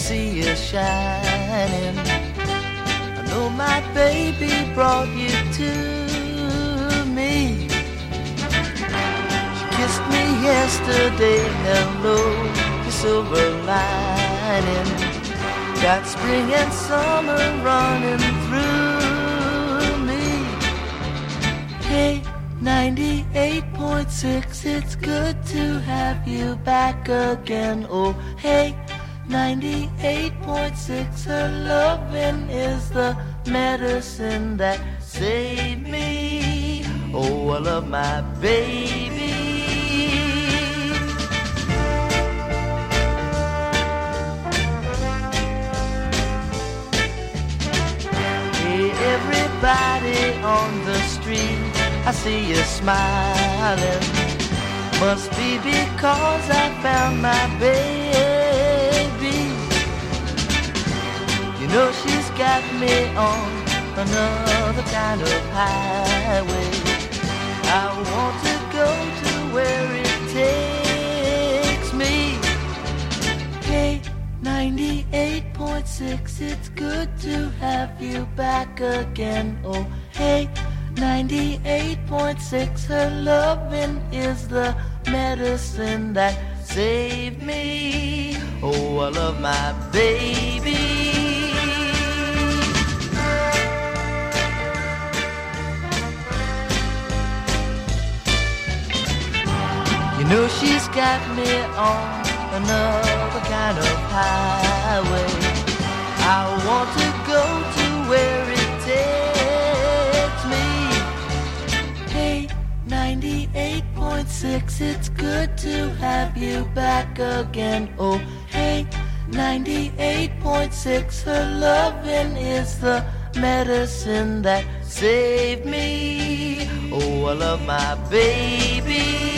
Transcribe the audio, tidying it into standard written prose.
see you shining. I know my baby brought you to me. She kissed me yesterday, hello, your silver lining. Got spring and summer running through me. Hey, 98.6, it's good to have you back again. Oh, hey, 98.6, her loving is the medicine that saved me. Oh, I love my baby. Hey, everybody on the street, I see you smiling. Must be because I found my baby. You know she's got me on another kind of highway. I want to go to where it takes me. Hey, 98.6, it's good to have you back again. Oh, hey, 98.6, her loving is the medicine that saved me. Oh, I love my baby. You know she's got me on another kind of highway. I want to go to where it takes me. Hey, 98.6, it's good to have you back again. Oh, hey, 98.6, her loving is the medicine that saved me. Oh, I love my baby.